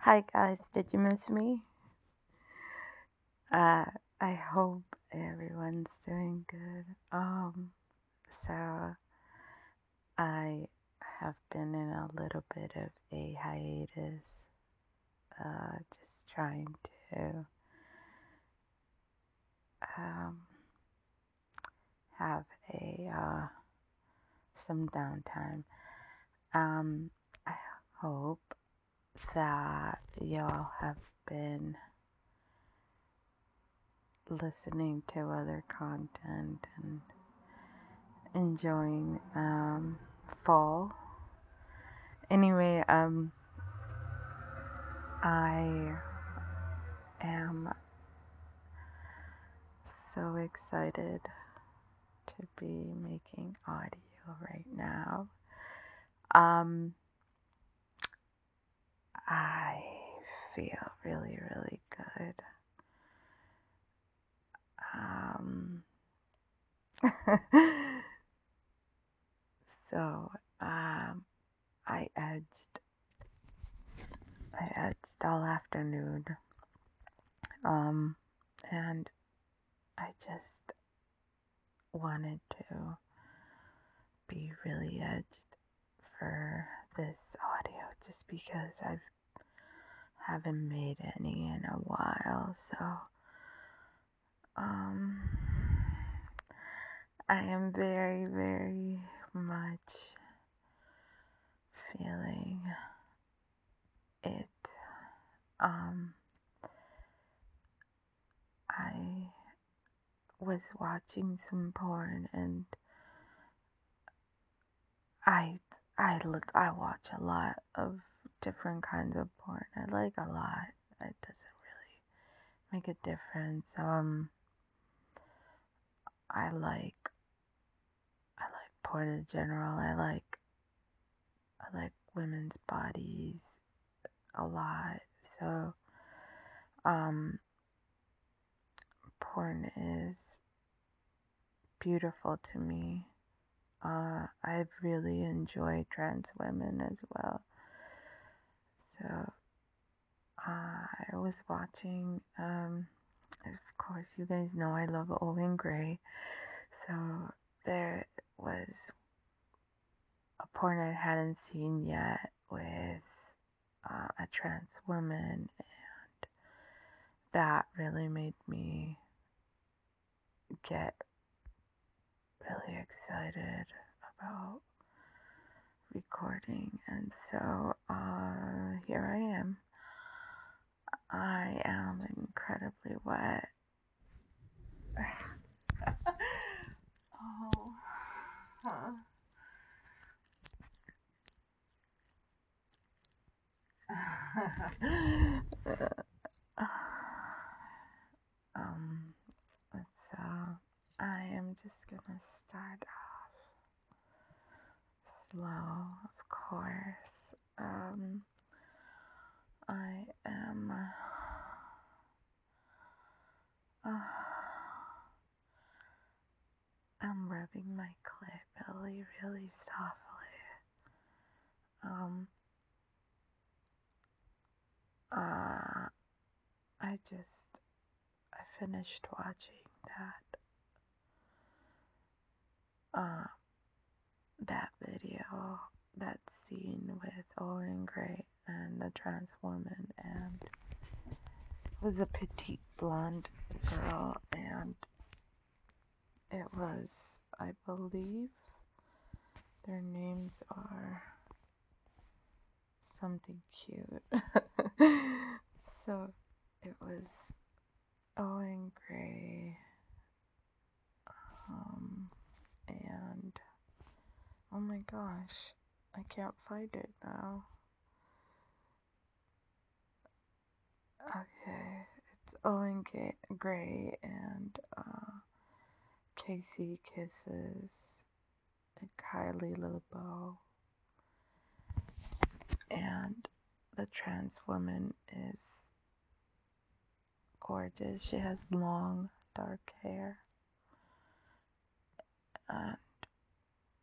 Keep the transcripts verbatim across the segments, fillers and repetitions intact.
Hi guys, did you miss me? Uh, I hope everyone's doing good. Um, so I have been in a little bit of a hiatus, uh, just trying to um, have a uh, some downtime. Um, I hope that y'all have been listening to other content and enjoying um, fall. Anyway, um, I am so excited to be making audio right now. Um, I feel really, really good. Um, so, um, I edged, I edged all afternoon. Um, and I just wanted to be really edged for this audio just because I've haven't made any in a while, so um I am very very much feeling it. um I was watching some porn and I I look I watch a lot of different kinds of porn. I like a lot. It doesn't really make a difference. Um I like I like porn in general. I like I like women's bodies a lot. So um porn is beautiful to me. Uh I've really enjoyed trans women as well. So uh, I was watching um of course you guys know I love Owen Gray. So there was a porn I hadn't seen yet with uh, a trans woman, and that really made me get really excited about recording. And so uh, here I am. I am incredibly wet. Oh, huh. um, so I am just gonna start off slow, of course. Um, I am. Uh, I'm rubbing my clit really, really softly. Um, uh, I just, I finished watching that, uh, that video, that scene with Owen Gray and the trans woman, and it was a petite blonde girl, and it was, I believe, their names are something cute. So it was Owen Gray, um, and oh my gosh, I can't find it now. Okay, it's Owen Gray and uh, Casey Kisses and Kylie Lilbo, and the trans woman is gorgeous. She has long dark hair and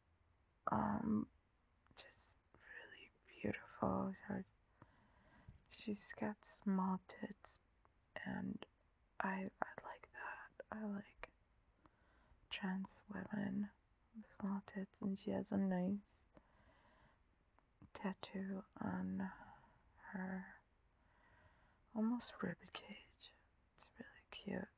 um just really beautiful. Her, she's got small tits, and I I like that. I like trans women with small tits, and she has a nice tattoo on her almost rib cage. It's really cute.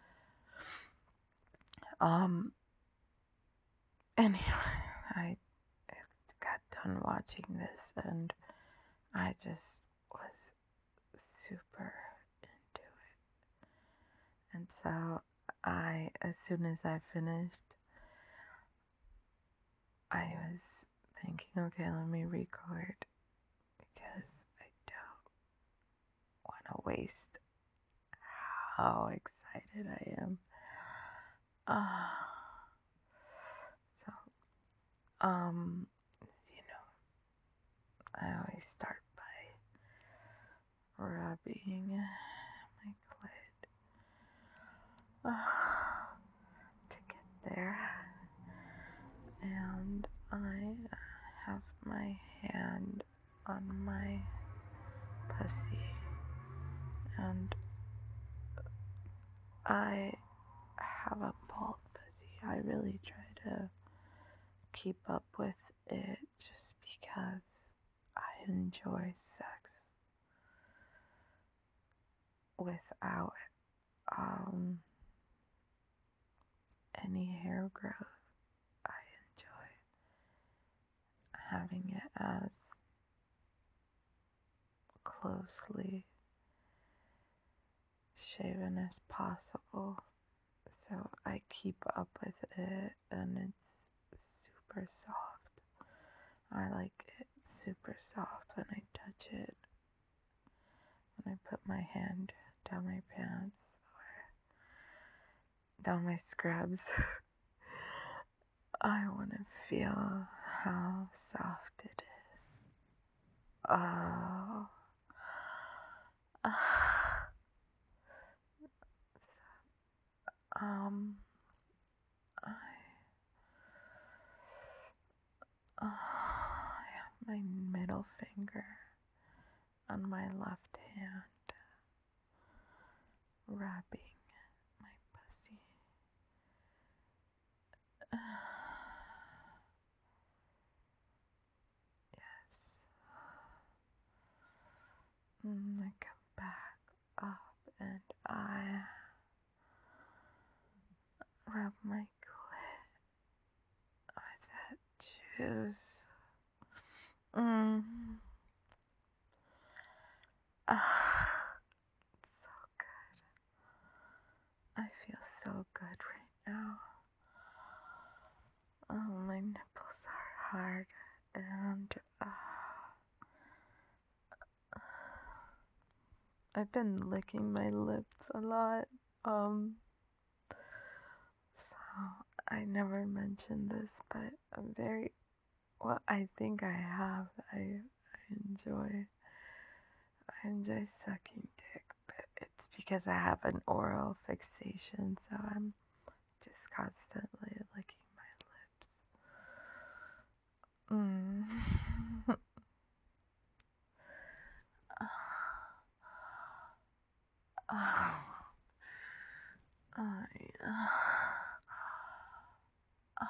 Um. Anyway, I got done watching this, and I just was super into it. And so I, as soon as I finished, I was thinking, okay, let me record because I don't want to waste how excited I am. Uh, so, um, as you know, I always start by rubbing my clit uh, to get there. And I have my hand on my pussy, and I have a bald pussy. I really try to keep up with it just because I enjoy sex without um, any hair growth. I enjoy having it as closely shaven as possible, so I keep up with it, and it's super soft. I like it super soft when I touch it, when I put my hand down my pants or down my scrubs. I want to feel how soft it is. Oh. So, um, I, uh, I have my middle finger on my left hand, rubbing my pussy. Yes. Mm, I come back up and I rub my clit with that juice. Mm. Ah, it's so good. I feel so good right now. Oh, my nipples are hard, and uh, I've been licking my lips a lot. Um, so I never mentioned this, but I'm very well. I think I have. I I enjoy. I enjoy sucking dick, but it's because I have an oral fixation, so I'm just constantly licking my lips. Mm. Oh. I, uh, uh,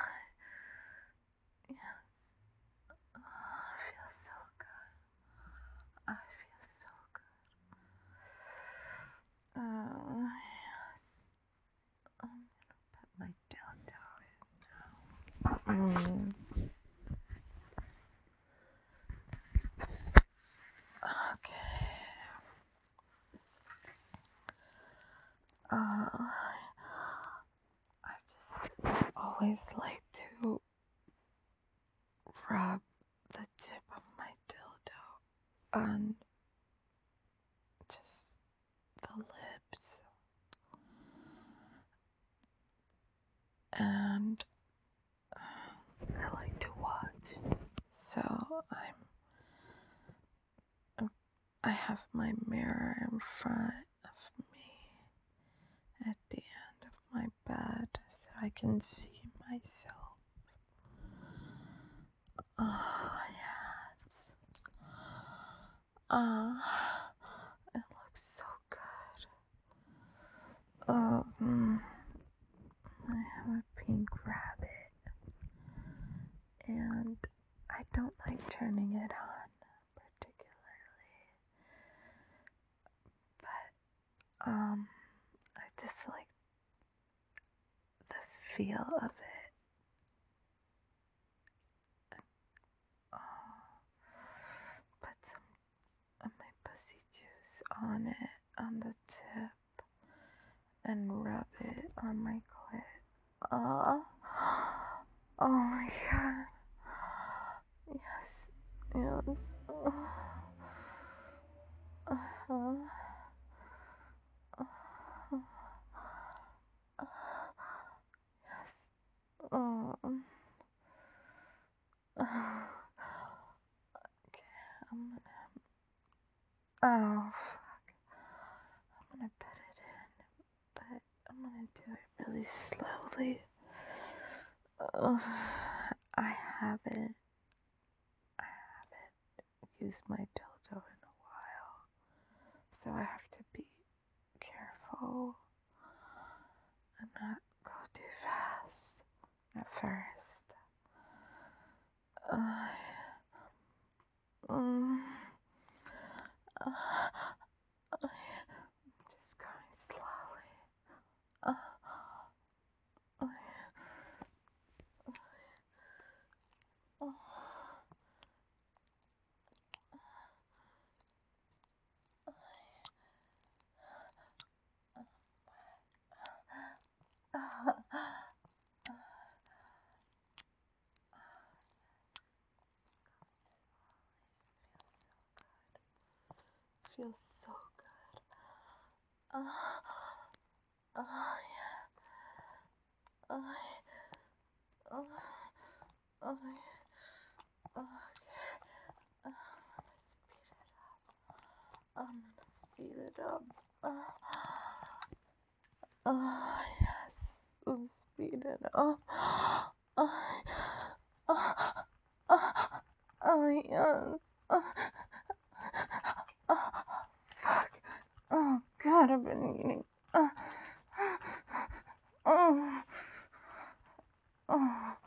yes. Oh, I feel so good. I feel so good. Uh, yes. I'm gonna put my dildo in now. Mm. Okay. Uh, I just always like to rub the tip of my dildo on just the lips, and I like to watch. So I'm I have my mirror in front of me at the end of my bed so I can see myself. Oh, yes. Uh, it looks so good. Um, I have a pink rabbit, and I don't like turning it on particularly, but um, I just like the feel of it. Oh, put some of my pussy juice on it, on the tip, and rub it on my clit. Oh, oh my god. Yes, yes. Uh, uh-huh. Uh-huh. Yes. Um. Uh, okay, I'm gonna. Oh, fuck. I'm gonna put it in, but I'm gonna do it really slowly. Uh, I haven't. I haven't used my dildo in a while, so I have to be careful and not go too fast at first. Uh, um, uh, uh, just going slowly. Uh, uh, uh, uh, feels so good. Uh, uh, yeah. Uh, uh, uh, uh, uh, I'm gonna speed it up. I'm gonna speed it up. Uh, uh, yes. We'll speed it up. Uh, uh, uh, uh, yes. Uh, uh, fuck. Oh, God, I've been eating. Uh, oh, oh.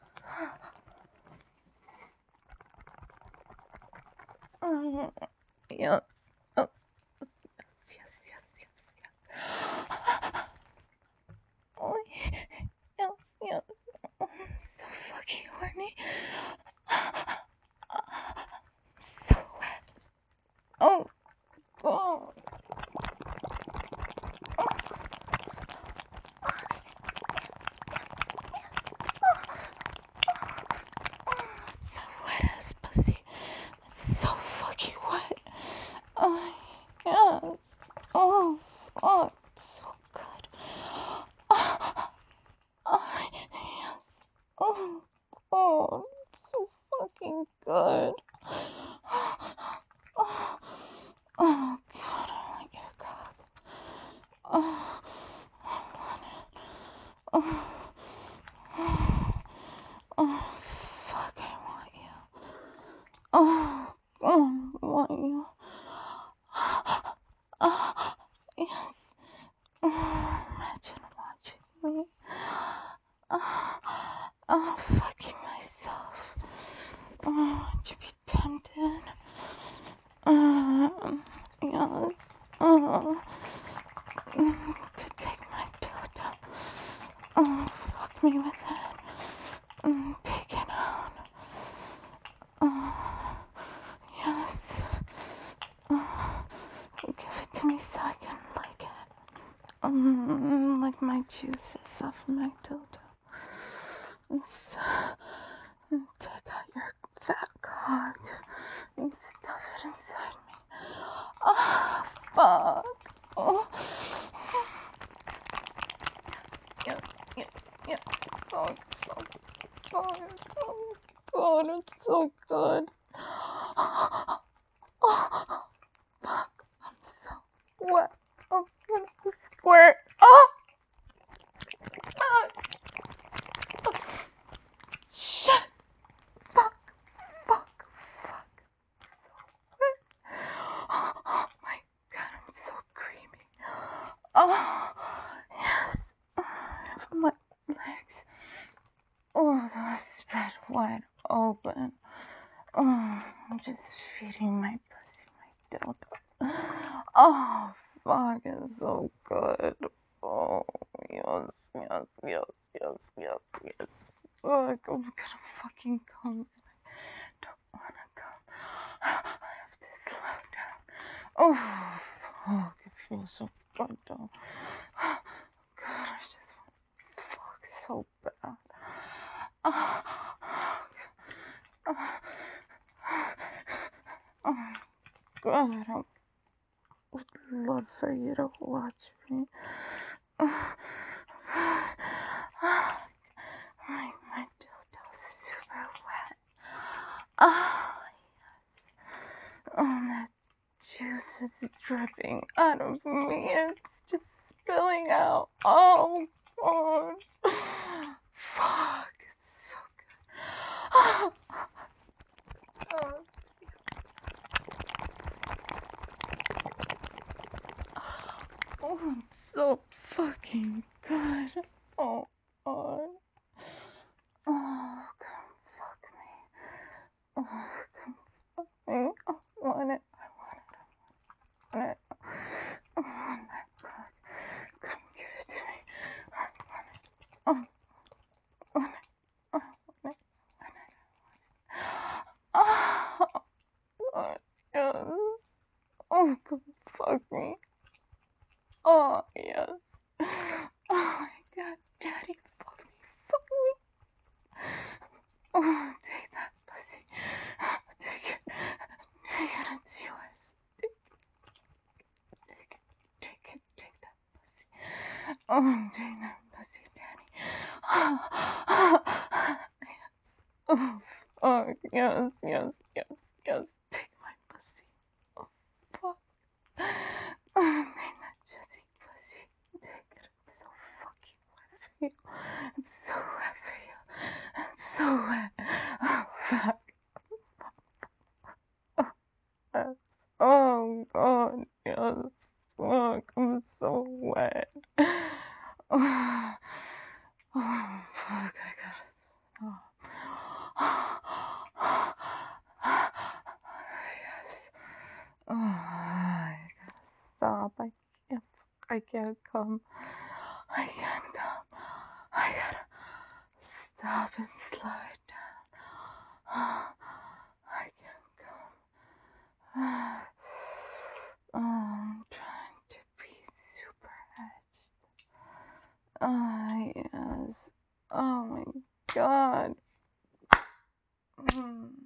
Oh, yes, yes, yes, yes, yes, yes, yes. Oh, yes, yes. Oh, I'm so fucking horny. I'm so wet. Oh, oh. It's so wet as pussy. It's so fucking wet. Oh, yes. Oh, fuck. So good. Oh, oh, yes. Oh, oh, it's so fucking good. Oh, oh God, I want your cock. Oh, I want it. Oh, oh, fuck, I want you. Oh, oh, I want you. Oh, yes. Oh, imagine watching me. Oh, I'm fucking myself. Oh, would you be tempted? Uh, yes. Oh, to take my dildo. Oh, fuck me with it. Mm, take it out. Oh, yes. Oh, give it to me so I can lick it. Um, like my juices off my dildo. And so, and take out your fat cock and stuff it inside me. Oh, fuck. Oh. Yes, yes, yes. Oh, it's so good. Oh, God, it's so good. Oh, fuck. I'm so wet. I'm gonna squirt. Oh, fuck. Shit. Fuck, fuck, fuck. It's so wet. Oh, yes. My legs. Oh, they're spread wide open. Oh, I'm just feeding my pussy, my dildo. Oh, fuck, it's so good. Oh, yes, yes, yes, yes, yes, yes. Fuck, I'm gonna fucking come. I don't wanna come. I have to slow down. Oh, fuck, it feels so good though. God, I just want to fuck so bad. Oh, oh, oh, God, I would love for you to watch me. Oh, my, my dildo's super wet. Oh, yes. Oh, that juice is dripping out of me. It's just spilling out. Oh, God. Fuck, it's so good. Oh, oh, oh, it's so fucking good. Oh, God. Oh, come fuck me. Oh, come fuck me. I want it. I want it. I want it. I want that cock. Come give it to me. I want it. Oh, I want it. I want it. I want it. Oh, yes. Oh, come fuck me. Oh, yes. Oh my God, Daddy, fuck me, fuck me. Oh, take that pussy. Take it. Take it, it's yours. Take it, take it, take it, take that pussy. Oh, take that pussy, Daddy. Yes. Oh, fuck, yes, yes, yes, yes. Take my pussy. Oh, fuck. Oh, take that Jessie pussy. Take it, it's so fucking wet for you. It's so wet for you. It's so wet. Oh, fuck. Oh, yes. Oh, God, yes. Fuck, I'm so wet. Oh, oh fuck, I gotta stop. Yes. Oh, I gotta stop. I can't, I can't come. I can't come. I gotta stop and slow it down. I can't come. Oh, I'm trying to be super edged. Oh, yes. Oh my God. Mm.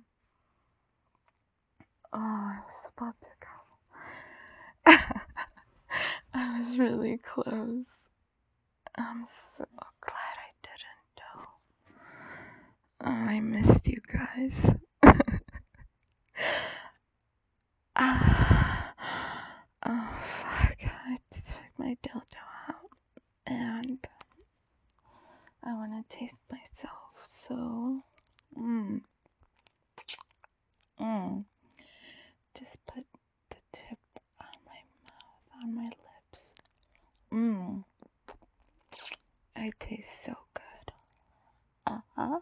Oh, I was about to go. I was really close. I'm so glad I didn't though. Oh, I missed you guys. Ah, oh fuck, I took my dildo out and I wanna taste myself, so mm, mm. Just put the tip on my mouth, on my lips. Mmm. I taste so good. Uh-huh.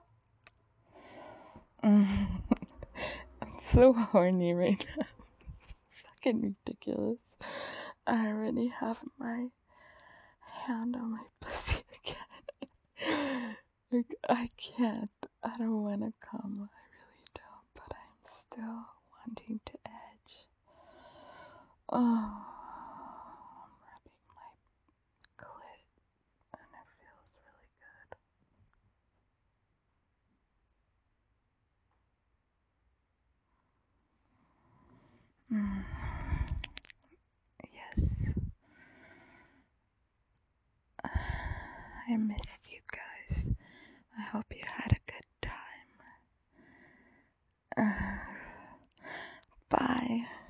Mm. I'm so horny right now. It's fucking ridiculous. I already have my hand on my pussy again. Like, I can't. I don't want to come. I really don't. But I'm still wanting to edge. Oh, I'm rubbing my clit, and it feels really good. Mm. Yes. I missed you guys. I hope you had a good time. Uh, bye.